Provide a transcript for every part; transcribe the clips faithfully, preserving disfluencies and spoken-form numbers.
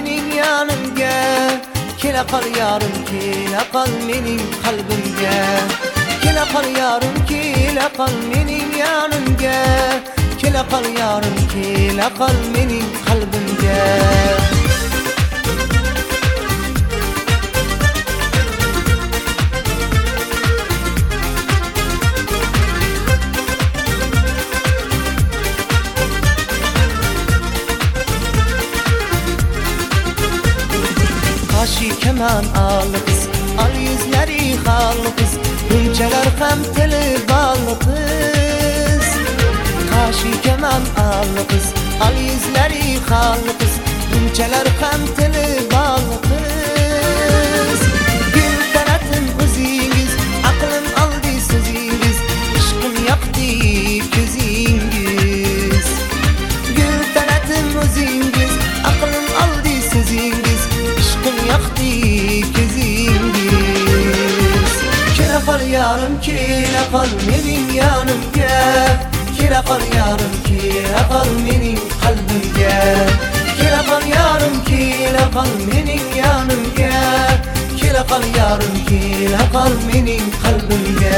mening yanimga, kela qol yarim, kela qol mening qalbimga. Kela qol yarim, kela qol mening yanimga, kela qol yarim, kela qol mening qalbimga. Kaşı keman alırız, al yüzleri halkız, hünceler hem teli balkız. Kaşı keman alırız, al yüzleri halkız, hünceler hem teli balkız. Gül denetin özünüz, aklım aldı sözünüz, aşkım yaktı gözünüz. Gül denetin özünüz, aklım aldı sözünüz, yaktı gözünüz. Kela qol yarim, kela qol mening yanimga, kela qol yarim, kela qol mening qalbimga. Kela qol yarim, kela qol mening yanimga, kela qol yarim, kela qol mening qalbimga.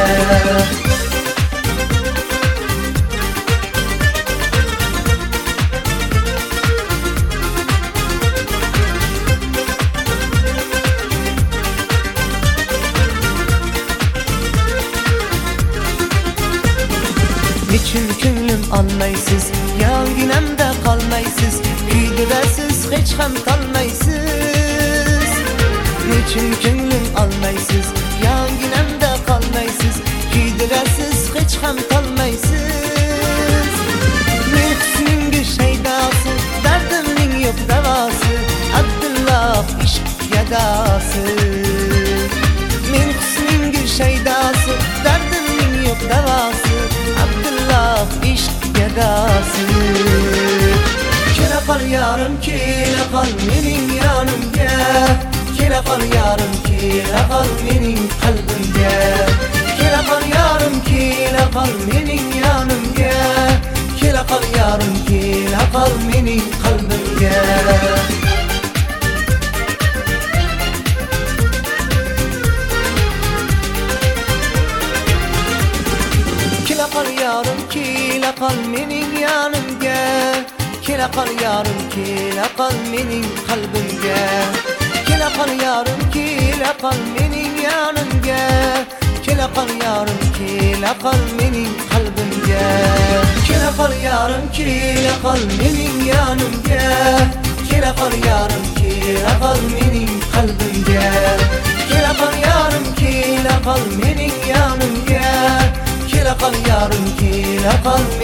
Niçin ko'nglim olmaysiz, yonginamda qolmaysiz, kuyda siz hech ham qolmaysiz. Niçin ko'nglim olmaysiz, yonginamda qolmaysiz, kuyda siz hech ham qolmaysiz. Men husningga shaydasi, dardimning yo'q davosi, Abdulloh ishq gadosi. Men husningga shaydasi, dardimning yo'q davosi, Abdulloh ishq gadosi. Kela qol yarim, kela qol mening yanimga, kela qol yarim, kela qol mening qalbimga. Kela qol yarim, kela qol mening yanimga, kela qol yarim, kela qol mening qalbimga. Kela qol yarim, kela qol mening yanimga, kela qol yarim, kela qol mening qalbimga. Kela qol yarim, kela qol mening yanimga, kela qol yarim, kela qol mening qalbimga. Kela qol yarim, kela qol mening yanimga, kela qol yarim, kela qol mening qalbimga. Kela qol yarim, kela qol mening yanimga, kela qol yarim, kela qol